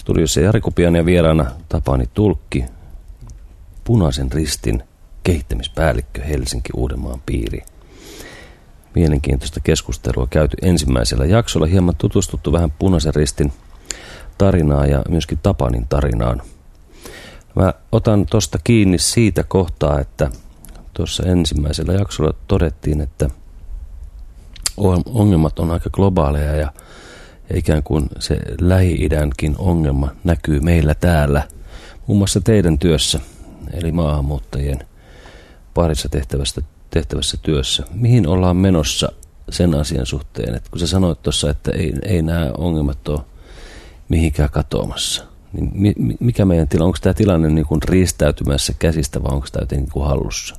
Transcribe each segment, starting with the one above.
Studiossa Jari Kupian ja vieraana Tapani Tulkki, Punaisen Ristin kehittämispäällikkö Helsinki-Uudenmaan piiri. Mielenkiintoista keskustelua käyty ensimmäisellä jaksolla. Hieman tutustuttu vähän Punaisen Ristin tarinaan ja myöskin Tapanin tarinaan. Mä otan tuosta kiinni siitä kohtaa, että tuossa ensimmäisellä jaksolla todettiin, että ongelmat on aika globaaleja ja ikään kuin se Lähi-idänkin ongelma näkyy meillä täällä, muun muassa teidän työssä, eli maahanmuuttajien parissa tehtävässä työssä. Mihin ollaan menossa sen asian suhteen, että kun sä sanoit tuossa, että ei nämä ongelmat ole mihinkään katoamassa, niin mikä meidän tilanne, onko tämä tilanne niin kuin riistäytymässä käsistä vai onko tämä jotenkin niin kuin hallussa?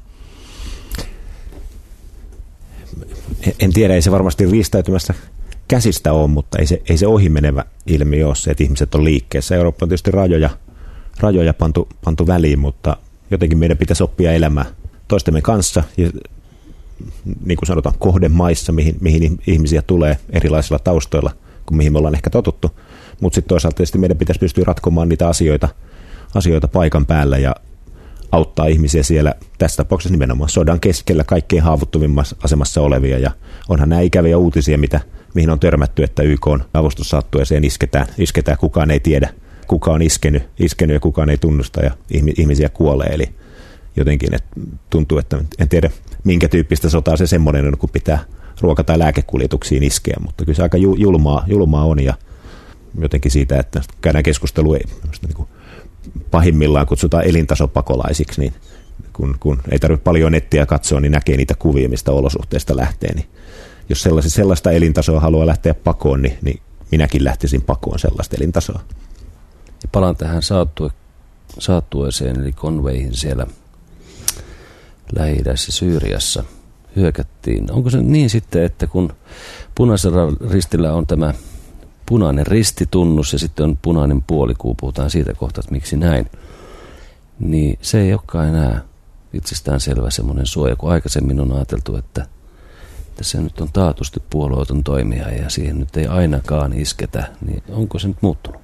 En tiedä, ei se varmasti riistäytymässä käsistä ole, mutta ei se ohimenevä ilmiö ole se, että ihmiset on liikkeessä. Eurooppa on tietysti rajoja pantu väliin, mutta jotenkin meidän pitäisi oppia elämään toistemme kanssa. Ja niin kuin sanotaan, kohdemaissa, mihin ihmisiä tulee erilaisilla taustoilla kuin mihin me ollaan ehkä totuttu. Mutta sitten toisaalta tietysti meidän pitäisi pystyä ratkomaan niitä asioita paikan päällä ja auttaa ihmisiä siellä, tässä tapauksessa nimenomaan sodan keskellä kaikkein haavoittuvimmassa asemassa olevia. Ja onhan nämä ikäviä uutisia, mihin on törmätty, että YK:n avustussaattueeseen isketään, kukaan ei tiedä, kuka on iskenyt ja kukaan ei tunnusta ja ihmisiä kuolee. Eli jotenkin tuntuu, että en tiedä minkä tyyppistä sotaa se semmoinen on, kun pitää ruoka- tai lääkekuljetuksiin iskeä, mutta kyllä se aika julmaa on ja jotenkin siitä, että käydään keskustelua niin pahimmillaan kutsutaan elintasopakolaisiksi, niin kun ei tarvitse paljon nettiä katsoa, niin näkee niitä kuvia, mistä olosuhteista lähtee. Niin jos sellaista elintasoa haluaa lähteä pakoon, niin minäkin lähtisin pakoon sellaista elintasoa. Ja palaan tähän saattueeseen, eli Conwayhin siellä Lähi-idässä Syyriassa hyökättiin. Onko se niin sitten, että kun Punaisella Ristillä on tämä punainen ristitunnus ja sitten on punainen puolikuu, puhutaan siitä kohtaa, että miksi näin, niin se ei olekaan enää itsestään selvä semmoinen suoja, kun aikaisemmin on ajateltu, että se nyt on taatusti puolueeton toimija ja siihen nyt ei ainakaan isketä, niin onko se nyt muuttunut?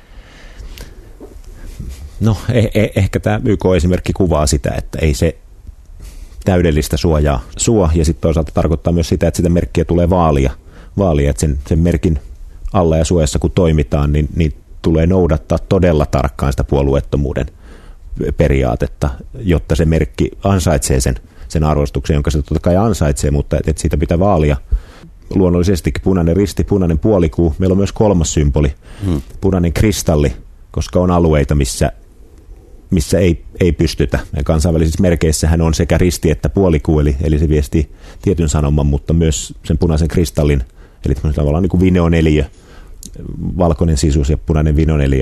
No ehkä tämä YK-esimerkki kuvaa sitä, että ei se täydellistä suojaa suo ja sitten toisaalta tarkoittaa myös sitä, että sitä merkkiä tulee vaalia että sen merkin alla ja suojassa kun toimitaan, niin tulee noudattaa todella tarkkaan sitä puolueettomuuden periaatetta, jotta se merkki ansaitsee sen arvostuksen, jonka se totta kai ansaitsee, mutta että siitä pitää vaalia. Luonnollisestikin punainen risti, punainen puolikuu. Meillä on myös kolmas symboli, punainen kristalli, koska on alueita, missä ei pystytä. Ja kansainvälisissä merkeissähän on sekä risti että puolikuu, eli se viestii tietyn sanoman, mutta myös sen punaisen kristallin, eli tavallaan niin kuin vineoneliö, valkoinen sisus ja punainen vineoneliö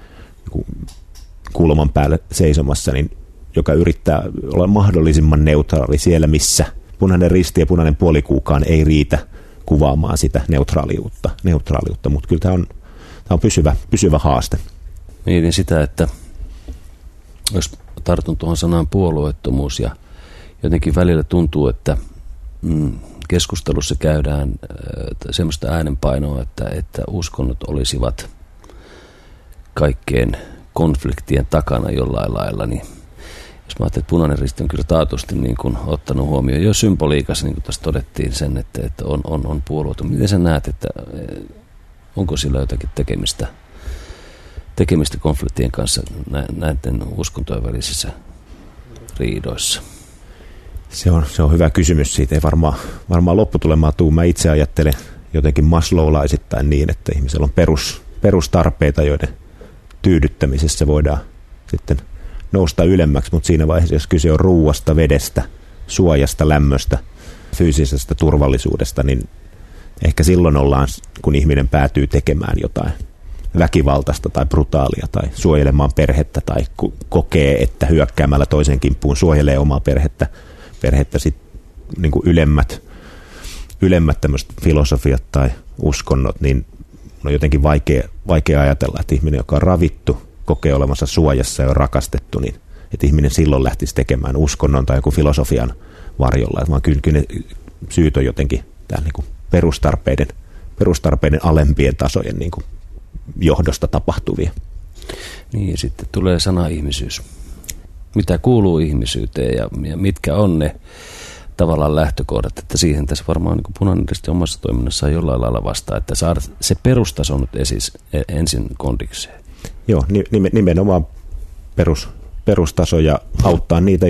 kulman päällä seisomassa, niin joka yrittää olla mahdollisimman neutraali siellä, missä punainen risti ja punainen puolikuukaan ei riitä kuvaamaan sitä neutraaliutta. Mutta kyllä tämä on pysyvä haaste. Mietin sitä, että jos tartun tuohon sanaan puolueettomuus ja jotenkin välillä tuntuu, että keskustelussa käydään semmoista äänenpainoa, että uskonnot olisivat kaikkeen konfliktien takana jollain lailla, niin jos mä ajattelin, että Punainen Risti on kyllä taatusti niin kuin ottanut huomioon jo symboliikassa, niin kuin tuossa todettiin sen, että on puolueeton. Miten sä näet, että onko sillä jotakin tekemistä konfliktien kanssa näiden uskontojen välisissä riidoissa? Se on hyvä kysymys. Siitä ei varmaan lopputulemaa tule. Mä itse ajattelen jotenkin maslowlaisittain niin, että ihmisellä on perustarpeita, joiden tyydyttämisessä voidaan sitten nousta ylemmäksi, mutta siinä vaiheessa, jos kyse on ruuasta, vedestä, suojasta, lämmöstä, fyysisestä turvallisuudesta, niin ehkä silloin ollaan, kun ihminen päätyy tekemään jotain väkivaltaista tai brutaalia tai suojelemaan perhettä tai kokee, että hyökkäämällä toisen kimppuun suojelee omaa perhettä sit niin kuin ylemmät tämmöiset filosofiat tai uskonnot, niin on jotenkin vaikea ajatella, että ihminen, joka on ravittu, kokee olevansa suojassa ja on rakastettu, niin että ihminen silloin lähtisi tekemään uskonnon tai joku filosofian varjolla, vaan kyllä ne syyt on jotenkin täällä niin kuin perustarpeiden alempien tasojen niin kuin johdosta tapahtuvia. Niin, sitten tulee sana ihmisyys. Mitä kuuluu ihmisyyteen ja mitkä on ne tavallaan lähtökohdat, että siihen tässä varmaan niin Punainen Risti omassa toiminnassaan jollain lailla vastaa, että saada se perustaso nyt ensin kondikseen. Joo, nimenomaan perustaso ja auttaa niitä,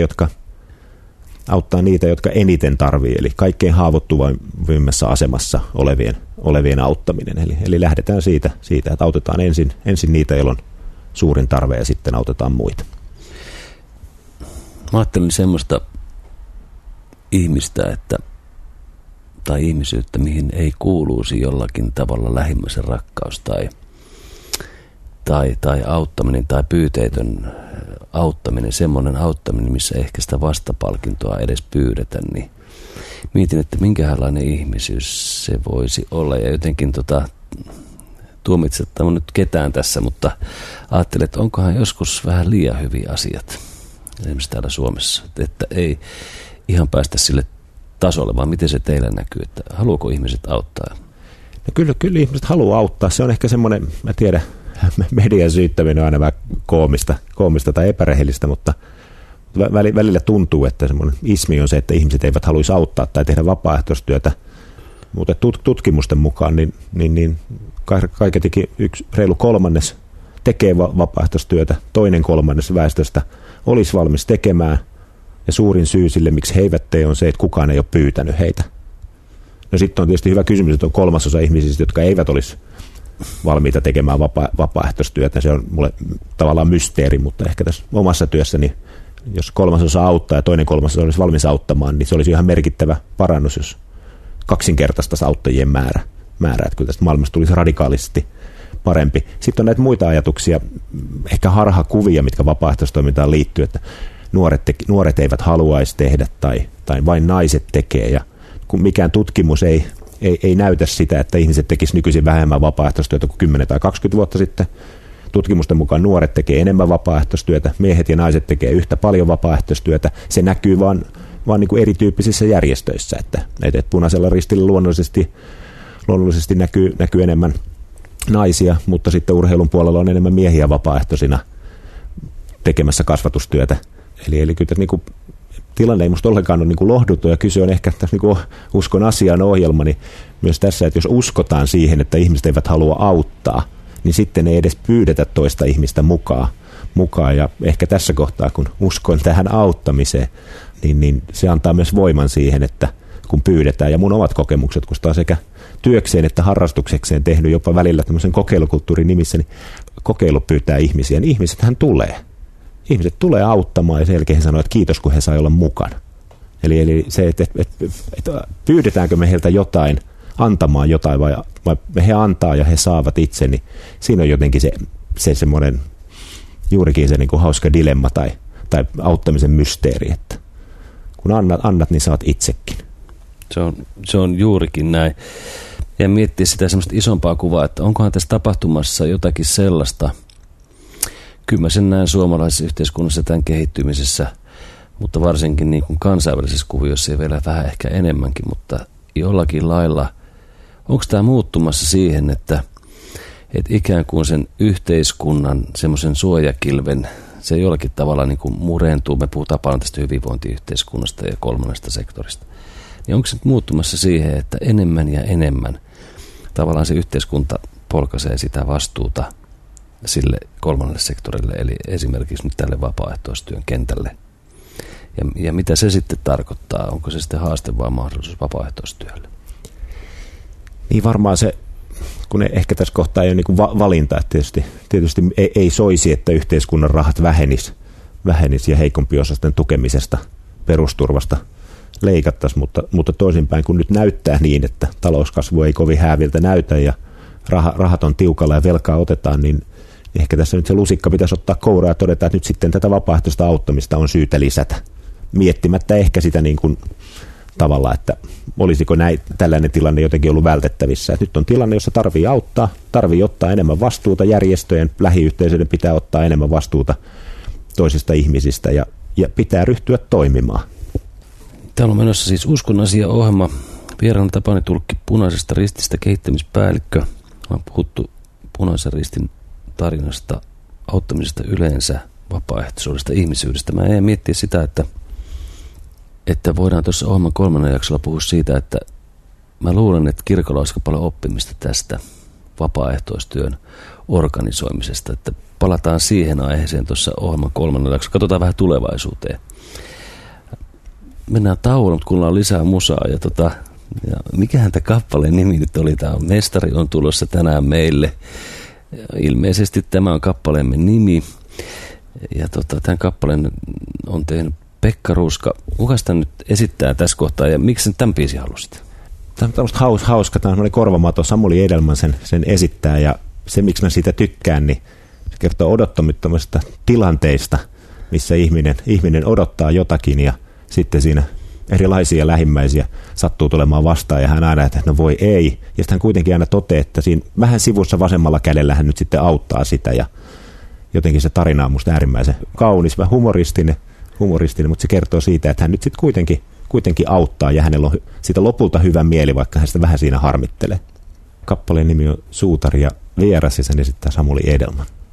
jotka eniten tarvii, eli kaikkein haavoittuvimmassa asemassa olevien auttaminen. Eli lähdetään siitä, että autetaan ensin niitä, joilla on suurin tarve ja sitten autetaan muita. Mä ajattelin semmoista ihmistä, tai ihmisyyttä, mihin ei kuuluisi jollakin tavalla lähimmäisen rakkaus tai auttaminen tai pyyteetön auttaminen, semmoinen auttaminen, missä ehkä sitä vastapalkintoa edes pyydetä, niin mietin, että minkälainen ihmisyys se voisi olla. Ja jotenkin tuomitsettava nyt ketään tässä, mutta ajattelin, että onkohan joskus vähän liian hyviä asiat, esimerkiksi täällä Suomessa, että ei ihan päästä sille tasolle, vaan miten se teillä näkyy, että haluuko ihmiset auttaa? No kyllä ihmiset haluaa auttaa. Se on ehkä semmoinen, mä tiedän, median syyttäminen on aina vähän koomista tai epärehellistä, mutta välillä tuntuu, että semmoinen ismi on se, että ihmiset eivät haluaisi auttaa tai tehdä vapaaehtoistyötä. Mutta tutkimusten mukaan niin kaiketikin reilu kolmannes tekee vapaaehtoistyötä, toinen kolmannes väestöstä olisi valmis tekemään, ja suurin syy sille, miksi he eivät tee, on se, että kukaan ei ole pyytänyt heitä. No sitten on tietysti hyvä kysymys, että on 1/3 ihmisistä, jotka eivät olisi valmiita tekemään vapaaehtoistyötä. Se on mulle tavallaan mysteeri, mutta ehkä tässä omassa työssäni, jos 1/3 auttaa ja toinen 1/3 olisi valmis auttamaan, niin se olisi ihan merkittävä parannus, jos kaksinkertaistaisi auttajien määrä. Että kyllä tästä maailmasta tulisi radikaalisesti parempi. Sitten on näitä muita ajatuksia, ehkä harhakuvia, mitkä vapaaehtoistoimintaan liittyy, että nuoret eivät haluaisi tehdä tai vain naiset tekee, ja kun mikään tutkimus ei näytä sitä, että ihmiset tekisivät nykyisin vähemmän vapaaehtoistyötä kuin 10 tai 20 vuotta sitten. Tutkimusten mukaan nuoret tekee enemmän vapaaehtoistyötä, miehet ja naiset tekee yhtä paljon vapaaehtoistyötä. Se näkyy vaan niin kuin erityyppisissä järjestöissä, että Punaisella Ristillä luonnollisesti näkyy enemmän naisia, mutta sitten urheilun puolella on enemmän miehiä vapaaehtoisina tekemässä kasvatustyötä. Eli kyllä niin kuin tilanne ei musta ollenkaan ole niin kuin lohduttu, ja kyse on ehkä tässä niin kuin Uskon asiaan -ohjelma, niin myös tässä, että jos uskotaan siihen, että ihmiset eivät halua auttaa, niin sitten ei edes pyydetä toista ihmistä mukaan. Ja ehkä tässä kohtaa, kun uskon tähän auttamiseen, niin se antaa myös voiman siihen, että kun pyydetään, ja mun omat kokemukset, kun sitä on sekä työkseen että harrastuksekseen tehnyt jopa välillä tämmöisen kokeilukulttuurin nimissä, niin kokeilu pyytää ihmisiä, niin ihmisethän tulee. Ihmiset tulee auttamaan, ja sen jälkeen he sanoo, että kiitos, kun he sai olla mukana. Eli se, että pyydetäänkö me heiltä jotain, antamaan jotain, vai he antaa ja he saavat itse, niin siinä on jotenkin se semmoinen juurikin se niin kuin hauska dilemma tai auttamisen mysteeri, että kun annat, niin saat itsekin. Se on juurikin näin. Ja miettiä sitä semmoista isompaa kuvaa, että onkohan tässä tapahtumassa jotakin sellaista, kyllä mä sen näen suomalaisessa yhteiskunnassa tämän kehittymisessä, mutta varsinkin niin kuin kansainvälisessä kuviossa ja vielä vähän ehkä enemmänkin, mutta jollakin lailla, onko tämä muuttumassa siihen, että ikään kuin sen yhteiskunnan semmoisen suojakilven, se jollakin tavalla niin kuin murentuu, me puhutaan paljon tästä hyvinvointiyhteiskunnasta ja kolmannesta sektorista, niin onko se muuttumassa siihen, että enemmän ja enemmän tavallaan se yhteiskunta polkaisee sitä vastuuta sille kolmannelle sektorille, eli esimerkiksi nyt tälle vapaaehtoistyön kentälle. Ja mitä se sitten tarkoittaa? Onko se sitten haaste vai mahdollisuus vapaaehtoistyölle? Niin varmaan se, kun ehkä tässä kohtaa ei ole niin kuin valinta, että tietysti ei soisi, että yhteiskunnan rahat vähenis ja heikompiosaisten tukemisesta, perusturvasta leikattaisiin, mutta toisinpäin, kun nyt näyttää niin, että talouskasvu ei kovin hääviltä näytä ja rahat on tiukalla ja velkaa otetaan, niin ehkä tässä nyt se lusikka pitäisi ottaa kouraa ja todeta, että nyt sitten tätä vapaaehtoista auttamista on syytä lisätä. Miettimättä ehkä sitä niin kuin tavalla, että olisiko tällainen tilanne jotenkin ollut vältettävissä. Että nyt on tilanne, jossa tarvii auttaa, tarvii ottaa enemmän vastuuta, järjestöjen, lähiyhteisöiden pitää ottaa enemmän vastuuta toisista ihmisistä ja pitää ryhtyä toimimaan. Täällä on menossa siis Uskon asia -ohjelma. Vieraana Tapani Tulkki Punaisesta Rististä, kehittämispäällikkö. On puhuttu Punaisen Ristin tarinasta auttamisesta yleensä, vapaaehtoisuudesta, ihmisyydestä. Mä en miettiä sitä, että voidaan tuossa ohjelman 3. jaksolla puhua siitä, että mä luulen, että kirkolla olisi paljon oppimista tästä vapaaehtoistyön organisoimisesta, että palataan siihen aiheeseen tuossa ohjelman 3. jaksolla. Katsotaan vähän tulevaisuuteen. Mennään tauolle, mutta kuullaan lisää musaa. Ja mikähän tämä kappaleen nimi nyt oli? Tämä Mestari on tulossa tänään meille. Ilmeisesti tämä on kappaleemme nimi. Ja tämän kappaleen on tehnyt Pekka Ruuska. Kuka sitä nyt esittää tässä kohtaa ja miksi tämän biisin halusit? Tämä on tämmöistä hauska. Tämä oli korvamato. Samuli Edelman sen esittää ja se, miksi mä siitä tykkään, niin se kertoo odottamattomista tilanteista, missä ihminen odottaa jotakin ja sitten siinä erilaisia lähimmäisiä sattuu tulemaan vastaan ja hän aina, että no voi ei. Ja sitten hän kuitenkin aina toteaa, että siinä vähän sivussa vasemmalla kädellä hän nyt sitten auttaa sitä ja jotenkin se tarina on musta äärimmäisen kaunis, vähän humoristinen, mutta se kertoo siitä, että hän nyt sitten kuitenkin auttaa ja hänellä on siitä lopulta hyvä mieli, vaikka hän sitä vähän siinä harmittelee. Kappaleen nimi on Suutari ja vieras ja sen esittää Samuli Edelman.